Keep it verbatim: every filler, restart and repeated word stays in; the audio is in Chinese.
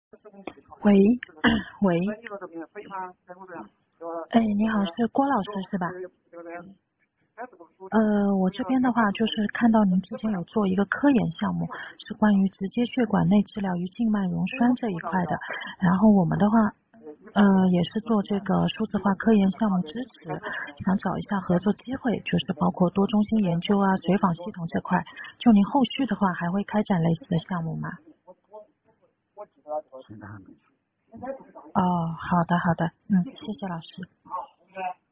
喂，喂，哎，你好，是郭老师是吧？呃，我这边的话就是看到您之前有做一个科研项目，是关于直接血管内治疗与静脉溶栓这一块的。然后我们的话，呃，也是做这个数字化科研项目支持，想找一下合作机会，就是包括多中心研究啊、随访系统这块。就您后续的话，还会开展类似的项目吗？ 现在还没去。 哦，好的好的，嗯，谢谢老师。